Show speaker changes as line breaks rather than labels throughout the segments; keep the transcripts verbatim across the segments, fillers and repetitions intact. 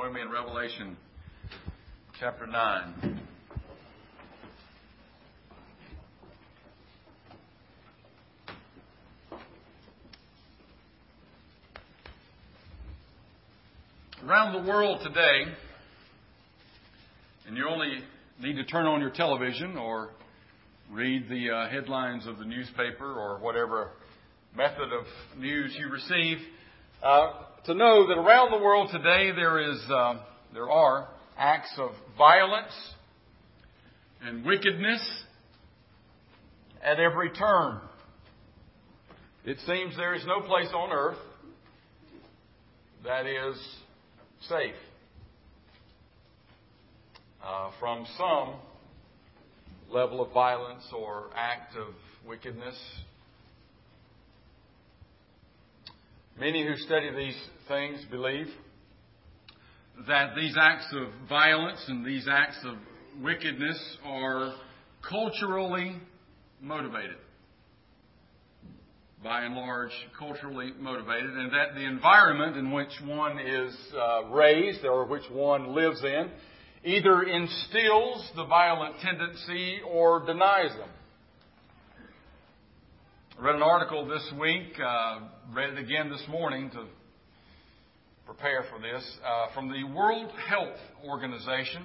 Join me in Revelation chapter nine. Around the world today, and you only need to turn on your television or read the uh, headlines of the newspaper or whatever method of news you receive, uh, to know that around the world today there is uh, there are acts of violence and wickedness at every turn. It seems there is no place on earth that is safe uh, from some level of violence or act of wickedness. Many who study these things believe that these acts of violence and these acts of wickedness are culturally motivated. By and large, culturally motivated, and that the environment in which one is uh, raised or which one lives in either instills the violent tendency or denies them. I read an article this week, uh, read it again this morning to prepare for this, uh, from the World Health Organization.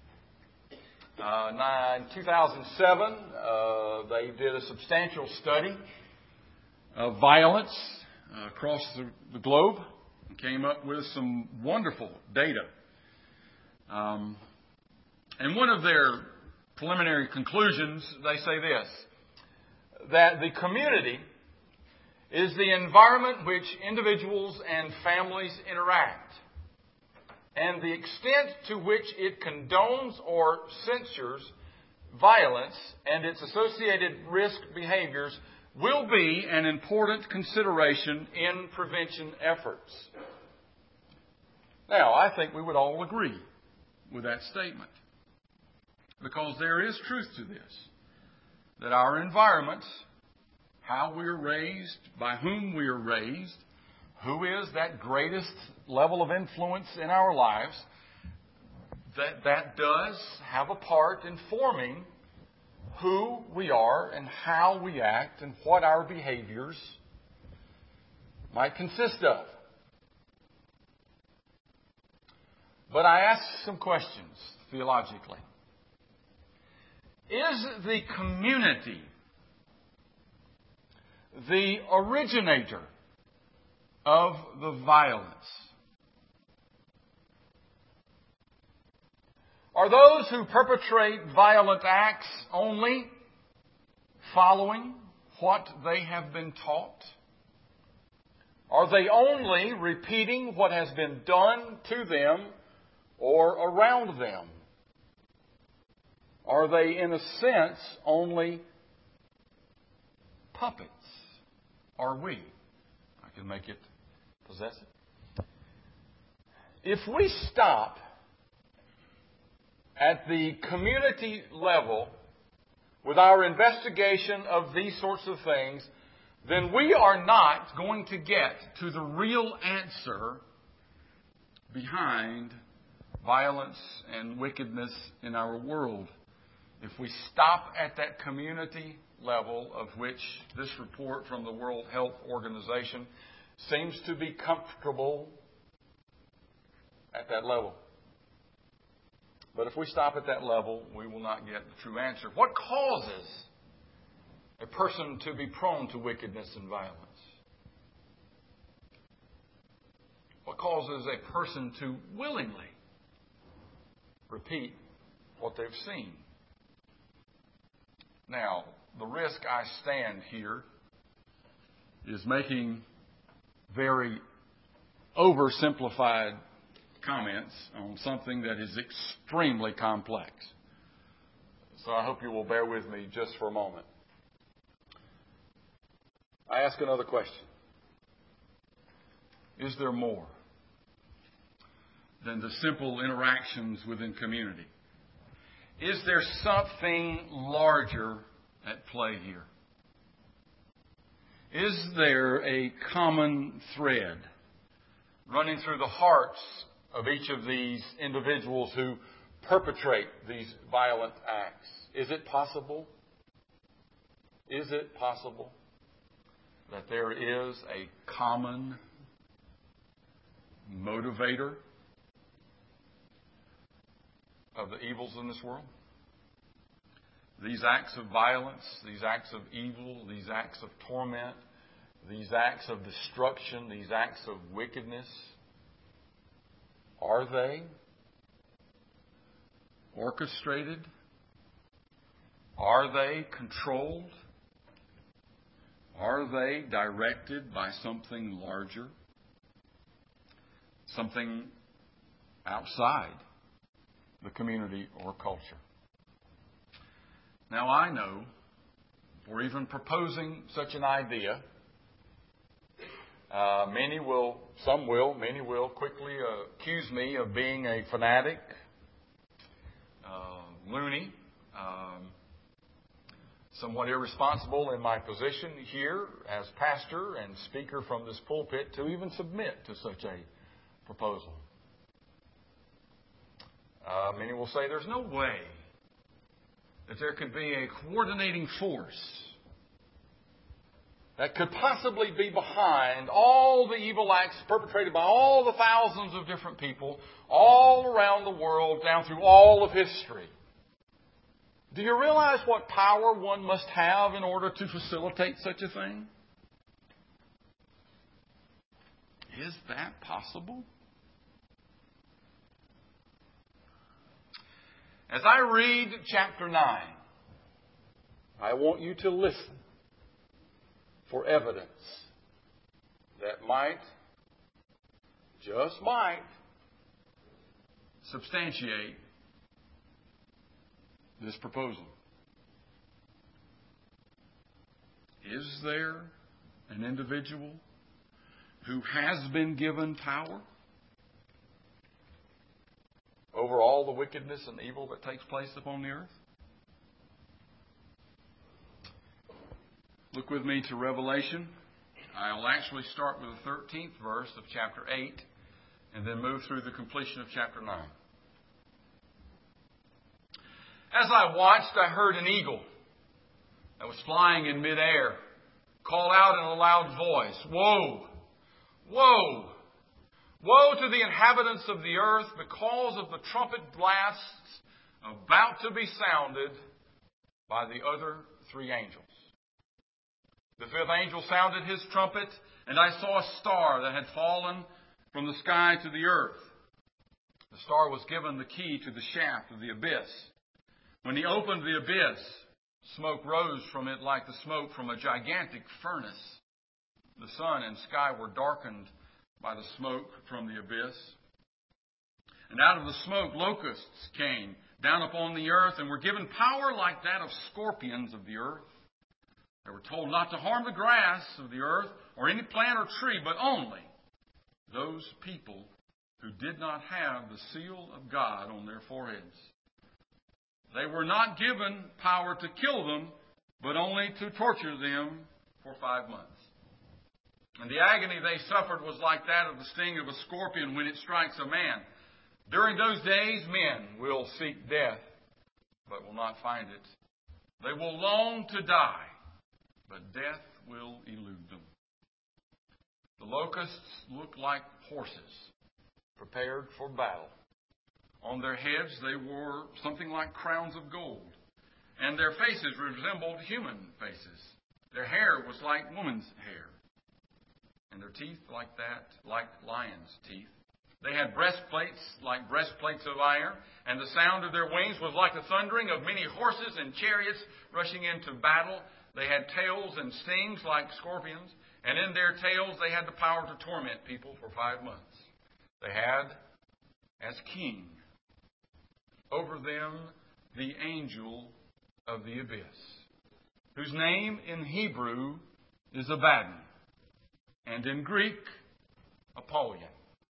Uh, in two thousand seven, uh, they did a substantial study of violence uh, across the, the globe and came up with some wonderful data. Um, and one of their preliminary conclusions, they say this, that the community is the environment which individuals and families interact, and the extent to which it condones or censures violence and its associated risk behaviors will be an important consideration in prevention efforts. Now, I think we would all agree with that statement, because there is truth to this, that our environment, how we are raised, by whom we are raised, who is that greatest level of influence in our lives, that that does have a part in forming who we are and how we act and what our behaviors might consist of. But I ask some questions theologically. Is the community the originator of the violence? Are those who perpetrate violent acts only following what they have been taught? Are they only repeating what has been done to them or around them? Are they, in a sense, only puppets? Are we? I can make it possessive. If we stop at the community level with our investigation of these sorts of things, then we are not going to get to the real answer behind violence and wickedness in our world. If we stop at that community level, of which this report from the World Health Organization seems to be comfortable at that level. But if we stop at that level, we will not get the true answer. What causes a person to be prone to wickedness and violence? What causes a person to willingly repeat what they've seen? Now, the risk I stand here is making very oversimplified comments on something that is extremely complex. So I hope you will bear with me just for a moment. I ask another question. Is there more than the simple interactions within community? Is there something larger at play here? Is there a common thread running through the hearts of each of these individuals who perpetrate these violent acts. Is it possible? Is it possible that there is a common motivator of the evils in this world? These acts of violence, these acts of evil, these acts of torment, these acts of destruction, these acts of wickedness, are they orchestrated? Are they controlled? Are they directed by something larger? Something outside the community or culture? Now I know, for even proposing such an idea, uh, many will, some will, many will quickly uh, accuse me of being a fanatic, uh, loony, um, somewhat irresponsible in my position here as pastor and speaker from this pulpit to even submit to such a proposal. Uh, many will say there's no way that there could be a coordinating force that could possibly be behind all the evil acts perpetrated by all the thousands of different people all around the world down through all of history. Do you realize what power one must have in order to facilitate such a thing? Is that possible? As I read chapter nine, I want you to listen for evidence that might, just might, substantiate this proposal. Is there an individual who has been given power over all the wickedness and evil that takes place upon the earth? Look with me to Revelation. I'll actually start with the thirteenth verse of chapter eight and then move through the completion of chapter nine. As I watched, I heard an eagle that was flying in midair call out in a loud voice, "Woe! Woe! Woe to the inhabitants of the earth because of the trumpet blasts about to be sounded by the other three angels." The fifth angel sounded his trumpet, and I saw a star that had fallen from the sky to the earth. The star was given the key to the shaft of the abyss. When he opened the abyss, smoke rose from it like the smoke from a gigantic furnace. The sun and sky were darkened by the smoke from the abyss. And out of the smoke locusts came down upon the earth and were given power like that of scorpions of the earth. They were told not to harm the grass of the earth or any plant or tree, but only those people who did not have the seal of God on their foreheads. They were not given power to kill them, but only to torture them for five months. And the agony they suffered was like that of the sting of a scorpion when it strikes a man. During those days, men will seek death, but will not find it. They will long to die, but death will elude them. The locusts look like horses prepared for battle. On their heads they wore something like crowns of gold, and their faces resembled human faces. Their hair was like woman's hair, and their teeth like that, like lions' teeth. They had breastplates like breastplates of iron, and the sound of their wings was like the thundering of many horses and chariots rushing into battle. They had tails and stings like scorpions, and in their tails they had the power to torment people for five months. They had, as king, over them the angel of the abyss, whose name in Hebrew is Abaddon, and in Greek, Apollyon.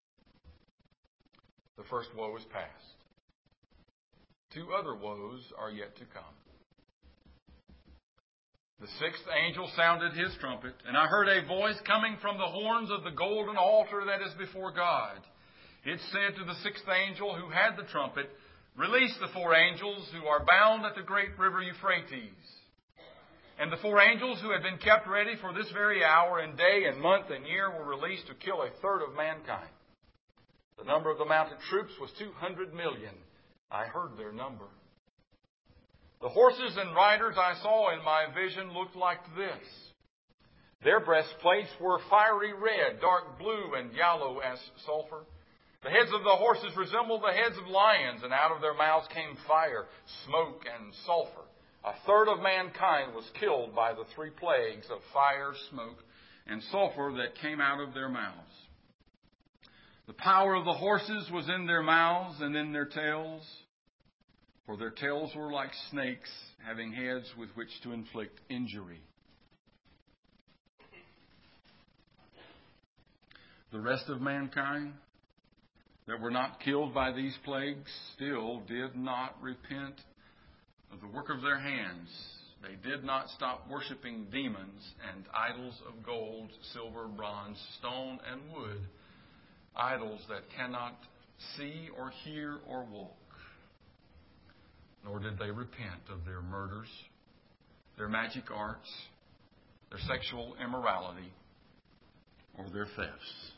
The first woe is past. Two other woes are yet to come. The sixth angel sounded his trumpet, and I heard a voice coming from the horns of the golden altar that is before God. it said to the sixth angel who had the trumpet, "Release the four angels who are bound at the great river Euphrates." And the four angels who had been kept ready for this very hour and day and month and year were released to kill a third of mankind. The number of the mounted troops was two hundred million. I heard their number. The horses and riders I saw in my vision looked like this. Their breastplates were fiery red, dark blue, and yellow as sulfur. The heads of the horses resembled the heads of lions, and out of their mouths came fire, smoke, and sulfur. A third of mankind was killed by the three plagues of fire, smoke, and sulfur that came out of their mouths. The power of the horses was in their mouths and in their tails, for their tails were like snakes, having heads with which to inflict injury. The rest of mankind that were not killed by these plagues still did not repent of the work of their hands. They did not stop worshiping demons and idols of gold, silver, bronze, stone, and wood, idols that cannot see or hear or walk. Nor did they repent of their murders, their magic arts, their sexual immorality, or their thefts.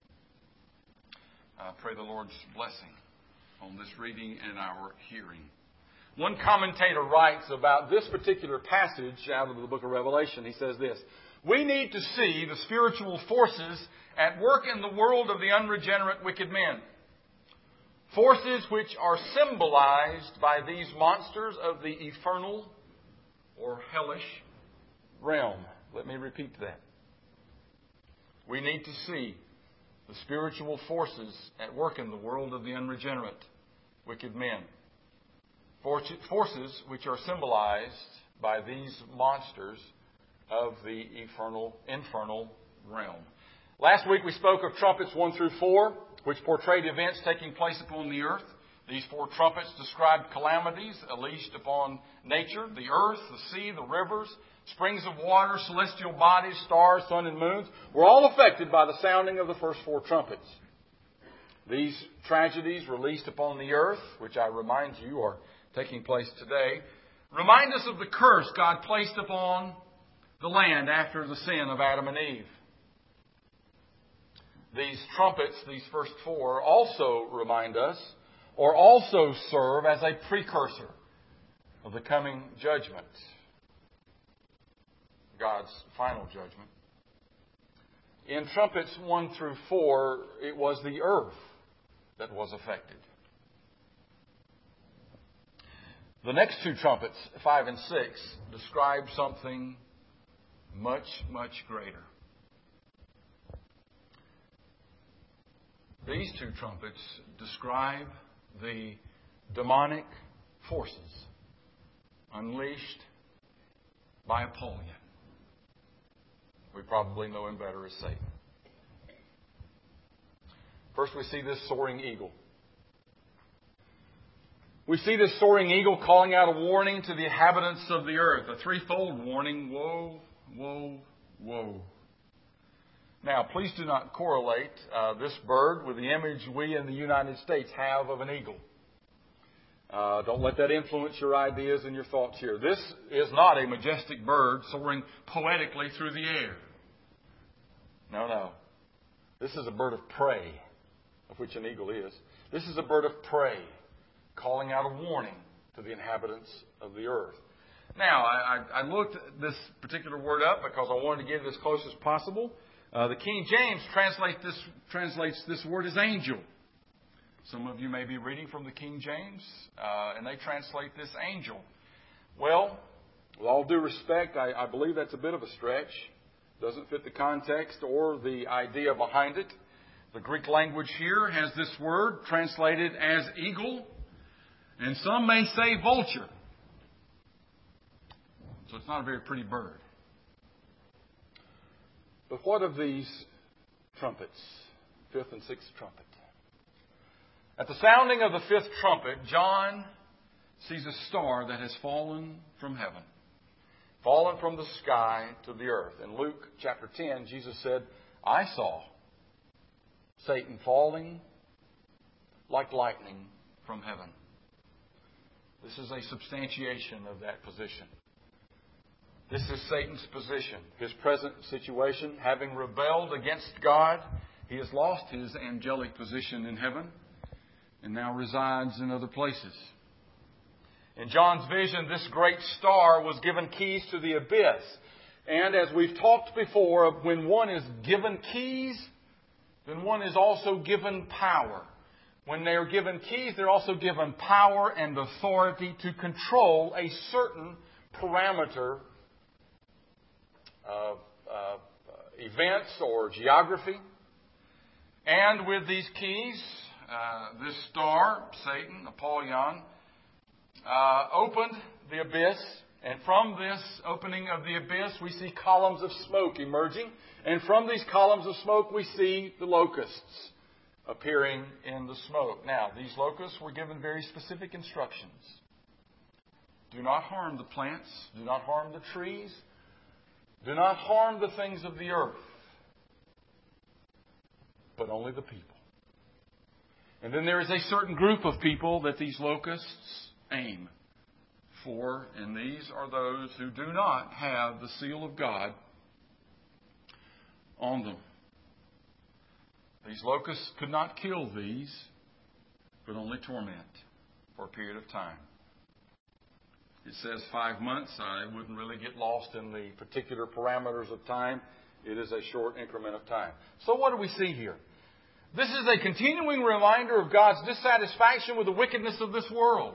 I pray the Lord's blessing on this reading and our hearing. One commentator writes about this particular passage out of the book of Revelation. He says this: "We need to see the spiritual forces at work in the world of the unregenerate wicked men. Forces which are symbolized by these monsters of the infernal or hellish realm." Let me repeat that. We need to see the spiritual forces at work in the world of the unregenerate wicked men. Forces which are symbolized by these monsters of the infernal, infernal realm. Last week we spoke of trumpets one through four, which portrayed events taking place upon the earth. These four trumpets described calamities unleashed upon nature, the earth, the sea, the rivers, springs of water, celestial bodies, stars, sun, and moons were all affected by the sounding of the first four trumpets. These tragedies released upon the earth, which I remind you are taking place today, remind us of the curse God placed upon the land after the sin of Adam and Eve. These trumpets, these first four, also remind us, or also serve as a precursor of the coming judgment, God's final judgment. In trumpets one through four, it was the earth that was affected. The next two trumpets, five and six, describe something much, much greater. These two trumpets describe the demonic forces unleashed by Apollyon. We probably know him better as Satan. First, we see this soaring eagle. We see this soaring eagle calling out a warning to the inhabitants of the earth, a threefold warning: woe, woe, woe. Now, please do not correlate uh, this bird with the image we in the United States have of an eagle. Uh, don't let that influence your ideas and your thoughts here. This is not a majestic bird soaring poetically through the air. No, no. This is a bird of prey, of which an eagle is. This is a bird of prey calling out a warning to the inhabitants of the earth. Now, I, I, I looked this particular word up because I wanted to get it as close as possible. Uh, the King James translate this, translates this word as angel. Some of you may be reading from the King James, uh, and they translate this angel. Well, with all due respect, I, I believe that's a bit of a stretch. Doesn't fit the context or the idea behind it. The Greek language here has this word translated as eagle, and some may say vulture. So it's not a very pretty bird. But what of these trumpets, fifth and sixth trumpet? At the sounding of the fifth trumpet, John sees a star that has fallen from heaven, fallen from the sky to the earth. In Luke chapter ten, Jesus said, "I saw Satan falling like lightning from heaven. This is a substantiation of that position. This is Satan's position, his present situation. Having rebelled against God, he has lost his angelic position in heaven and now resides in other places. In John's vision, this great star was given keys to the abyss. And as we've talked before, when one is given keys, then one is also given power. When they are given keys, they're also given power and authority to control a certain parameter of uh, events or geography. And with these keys, uh, this star, Satan, Apollyon, uh, opened the abyss. And from this opening of the abyss, we see columns of smoke emerging. And from these columns of smoke, we see the locusts appearing in the smoke. Now, these locusts were given very specific instructions. Do not harm the plants. Do not harm the trees. Do not harm the things of the earth. But only the people. And then there is a certain group of people that these locusts aim for, and these are those who do not have the seal of God on them. These locusts could not kill these, but only torment for a period of time. It says five months. I wouldn't really get lost in the particular parameters of time. It is a short increment of time. So what do we see here? This is a continuing reminder of God's dissatisfaction with the wickedness of this world.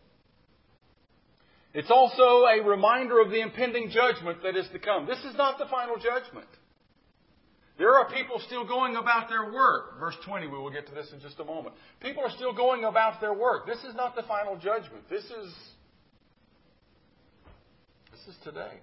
It's also a reminder of the impending judgment that is to come. This is not the final judgment. There are people still going about their work. Verse twenty, we will get to this in just a moment. People are still going about their work. This is not the final judgment. This is, this is today.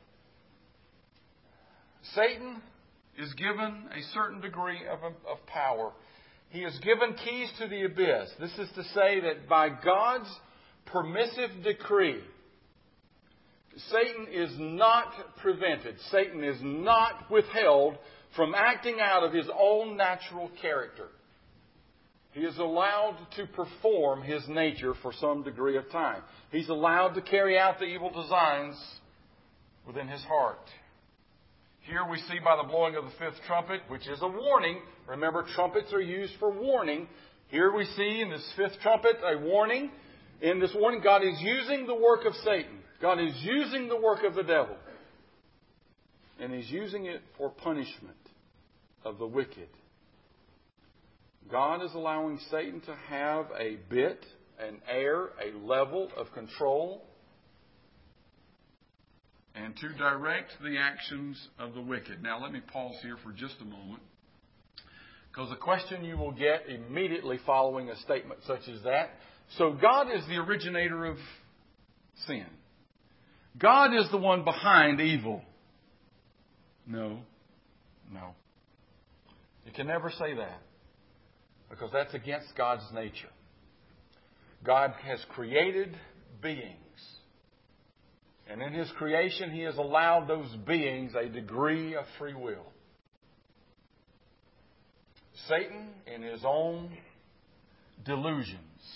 Satan is given a certain degree of, of power. He is given keys to the abyss. This is to say that by God's permissive decree, Satan is not prevented. Satan is not withheld from acting out of his own natural character. He is allowed to perform his nature for some degree of time. He's allowed to carry out the evil designs within his heart. Here we see by the blowing of the fifth trumpet, which is a warning. Remember, trumpets are used for warning. Here we see in this fifth trumpet a warning. In this warning, God is using the work of Satan. God is using the work of the devil. And He's using it for punishment of the wicked. God is allowing Satan to have a bit, an air, a level of control, and to direct the actions of the wicked. Now let me pause here for just a moment, because a question you will get immediately following a statement such as that. So God is the originator of sin. God is the one behind evil. No. No. You can never say that, because that's against God's nature. God has created beings. And in His creation, He has allowed those beings a degree of free will. Satan, in his own delusions,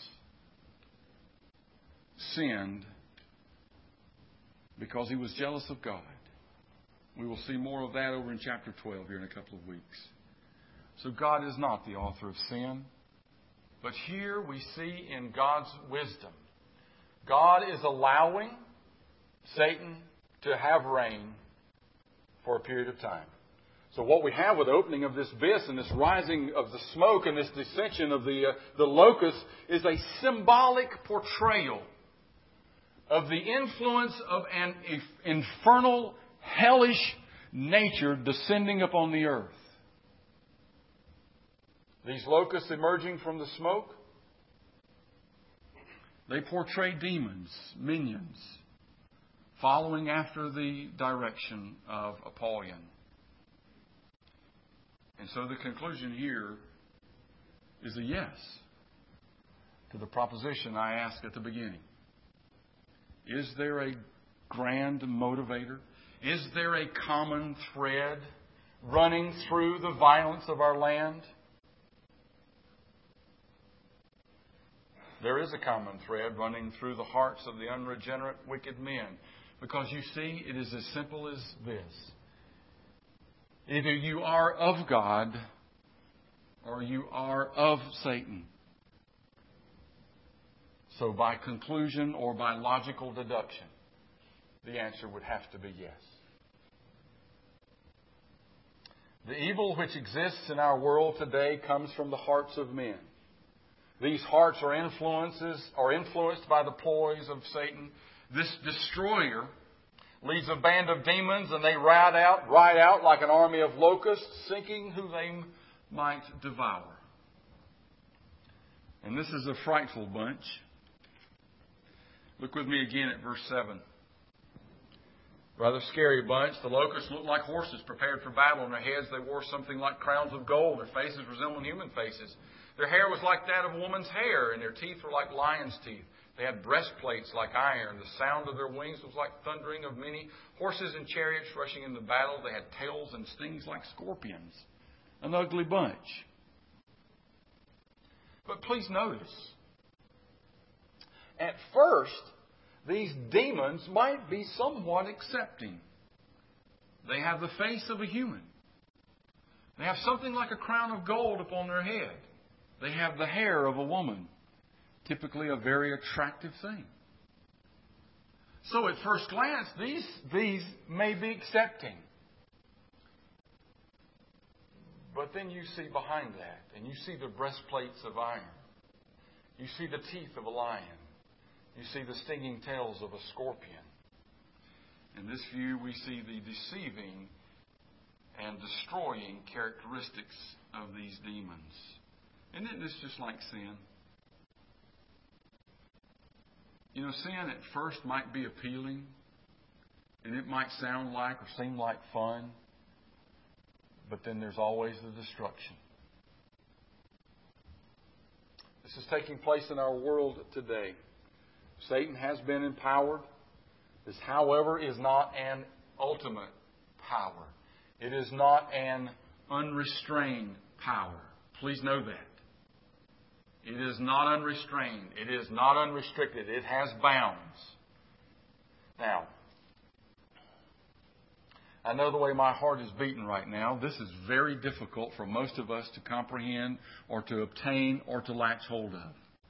sinned because he was jealous of God. We will see more of that over in chapter twelve here in a couple of weeks. So God is not the author of sin. But here we see in God's wisdom, God is allowing Satan to have reign for a period of time. So what we have with the opening of this abyss and this rising of the smoke and this descension of the, uh, the locust is a symbolic portrayal of the influence of an infernal, hellish nature descending upon the earth. These locusts emerging from the smoke, they portray demons, minions, following after the direction of Apollyon. And so the conclusion here is a yes to the proposition I asked at the beginning. Is there a grand motivator? Is there a common thread running through the violence of our land? there is a common thread running through the hearts of the unregenerate, wicked men. Because you see, it is as simple as this. Either you are of God or you are of Satan. So by conclusion or by logical deduction, the answer would have to be yes. The evil which exists in our world today comes from the hearts of men. These hearts are influences are influenced by the ploys of Satan. This destroyer leads a band of demons, and they ride out, ride out like an army of locusts, seeking who they might devour. And this is a frightful bunch. Look with me again at verse seven. Rather scary bunch. The locusts looked like horses prepared for battle. On their heads they wore something like crowns of gold. Their faces resembled human faces. Their hair was like that of a woman's hair, and their teeth were like lion's teeth. They had breastplates like iron. The sound of their wings was like thundering of many horses and chariots rushing into battle. They had tails and stings like scorpions. An ugly bunch. But please notice, at first, these demons might be somewhat accepting. They have the face of a human. They have something like a crown of gold upon their head. They have the hair of a woman. Typically a very attractive thing. So at first glance, these, these may be accepting. But then you see behind that, and you see the breastplates of iron. You see the teeth of a lion. You see the stinging tails of a scorpion. In this view, we see the deceiving and destroying characteristics of these demons. Isn't this just like sin? You know, sin at first might be appealing, and it might sound like or seem like fun, but then there's always the destruction. This is taking place in our world today. Satan has been empowered. This, however, is not an ultimate power. It is not an unrestrained power. Please know that. It is not unrestrained. It is not unrestricted. It has bounds. Now, I know the way my heart is beating right now. This is very difficult for most of us to comprehend or to obtain or to latch hold of.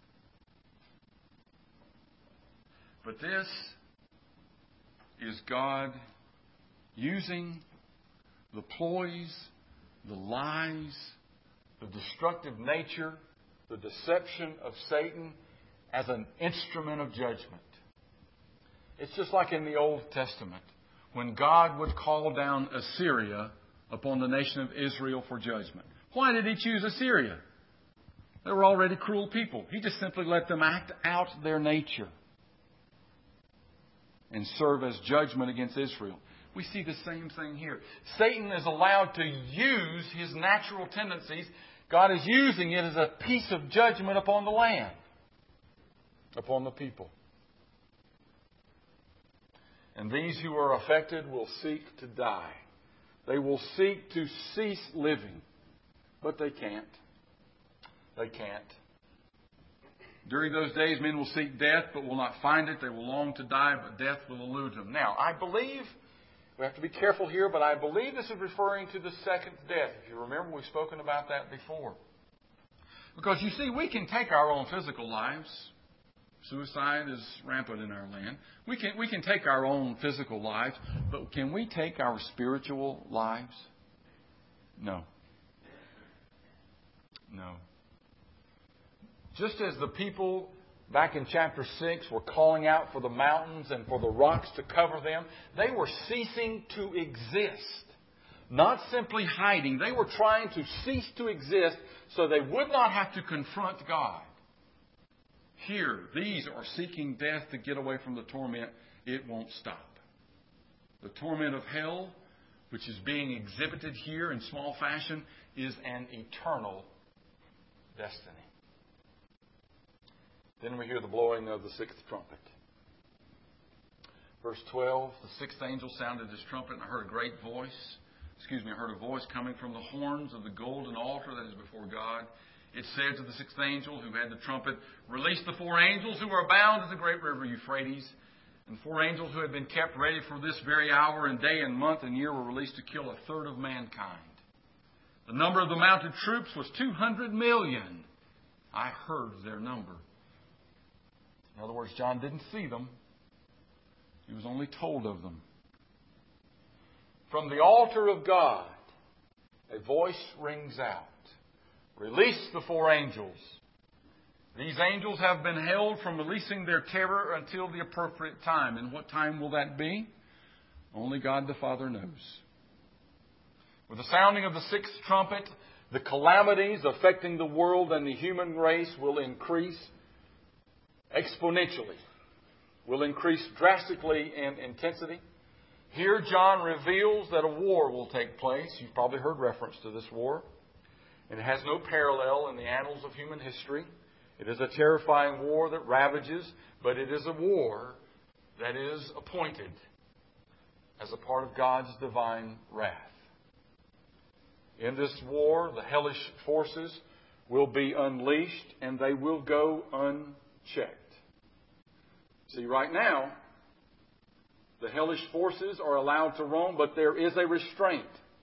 But this is God using the ploys, the lies, the destructive nature, the deception of Satan as an instrument of judgment. It's just like in the Old Testament, when God would call down Assyria upon the nation of Israel for judgment. Why did He choose Assyria? They were already cruel people. He just simply let them act out their nature and serve as judgment against Israel. We see the same thing here. Satan is allowed to use his natural tendencies. God is using it as a piece of judgment upon the land, upon the people. And these who are affected will seek to die. They will seek to cease living, but they can't. They can't. During those days, men will seek death, but will not find it. They will long to die, but death will elude them. Now, I believe, we have to be careful here, but I believe this is referring to the second death. If you remember, we've spoken about that before. Because, you see, we can take our own physical lives. Suicide is rampant in our land. We can, we can take our own physical lives, but can we take our spiritual lives? No. No. Just as the people back in chapter six were calling out for the mountains and for the rocks to cover them, they were ceasing to exist. Not simply hiding. They were trying to cease to exist so they would not have to confront God. Here, these are seeking death to get away from the torment. It won't stop. The torment of hell, which is being exhibited here in small fashion, is an eternal destiny. Then we hear the blowing of the sixth trumpet. Verse twelve, the sixth angel sounded his trumpet, and I heard a great voice. Excuse me, I heard a voice coming from the horns of the golden altar that is before God. It said to the sixth angel who had the trumpet, "Release the four angels who are bound to the great river Euphrates." And four angels who had been kept ready for this very hour and day and month and year were released to kill a third of mankind. The number of the mounted troops was two hundred million. I heard their number. In other words, John didn't see them. He was only told of them. From the altar of God, a voice rings out. Release the four angels. These angels have been held from releasing their terror until the appropriate time. And what time will that be? Only God the Father knows. With the sounding of the sixth trumpet, the calamities affecting the world and the human race will increase exponentially, will increase drastically in intensity. Here John reveals that a war will take place. You've probably heard reference to this war. And it has no parallel in the annals of human history. It is a terrifying war that ravages, but it is a war that is appointed as a part of God's divine wrath. In this war, the hellish forces will be unleashed and they will go unchecked. See, right now, the hellish forces are allowed to roam, but there is a restraint.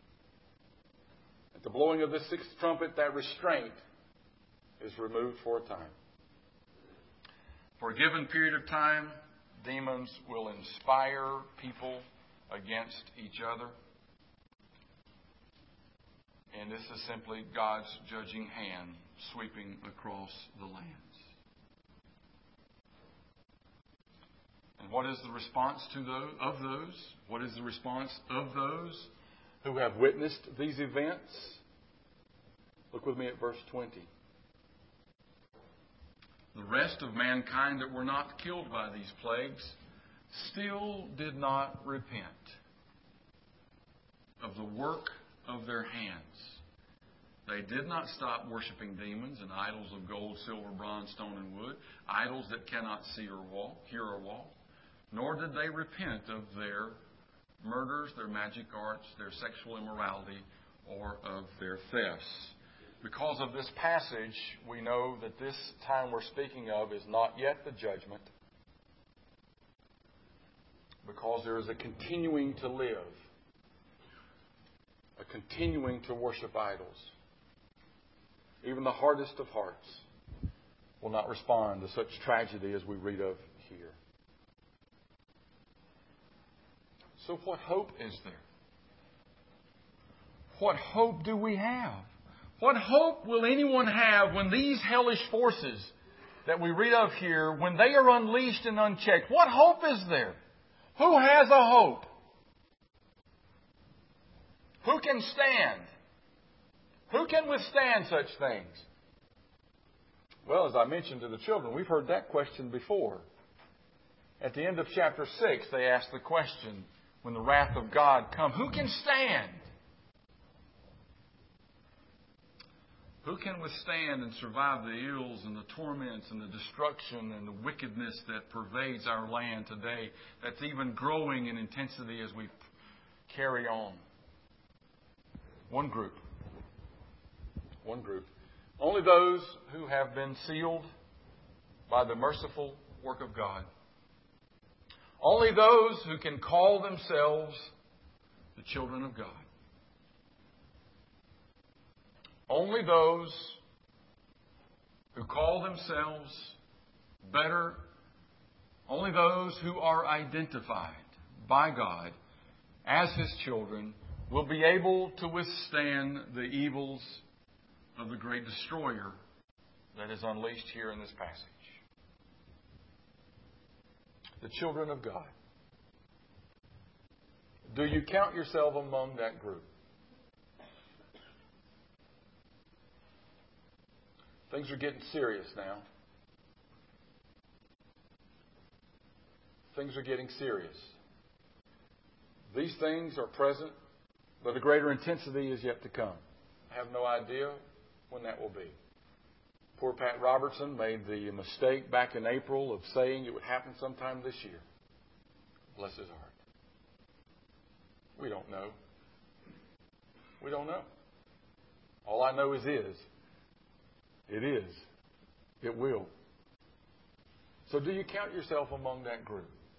At the blowing of the sixth trumpet, that restraint is removed for a time. For a given period of time, demons will inspire people against each other. And this is simply God's judging hand sweeping across the lands. And what is the response to those, of those? What is the response of those who have witnessed these events? Look with me at verse twenty. The rest of mankind that were not killed by these plagues still did not repent of the work of their hands. They did not stop worshiping demons and idols of gold, silver, bronze, stone, and wood, idols that cannot see or walk, hear or walk, nor did they repent of their murders, their magic arts, their sexual immorality, or of their thefts. Because of this passage, we know that this time we're speaking of is not yet the judgment, because there is a continuing to live, a continuing to worship idols. Even the hardest of hearts will not respond to such tragedy as we read of here. So what hope is there? What hope do we have? What hope will anyone have when these hellish forces that we read of here, when they are unleashed and unchecked? What hope is there? Who has a hope? Who can stand? Who can withstand such things? Well, as I mentioned to the children, we've heard that question before. At the end of chapter six, they asked the question, when the wrath of God comes, who can stand? Who can withstand and survive the ills and the torments and the destruction and the wickedness that pervades our land today, that's even growing in intensity as we carry on? One group. One group. Only those who have been sealed by the merciful work of God. Only those who can call themselves the children of God. Only those who call themselves better, only those who are identified by God as His children will be able to withstand the evils of the great destroyer that is unleashed here in this passage. The children of God. Do you count yourself among that group? Things are getting serious now. Things are getting serious. These things are present, but a greater intensity is yet to come. I have no idea when that will be. Poor Pat Robertson made the mistake back in April of saying it would happen sometime this year. Bless his heart. We don't know. We don't know. All I know is is. It is. It will. So do you count yourself among that group?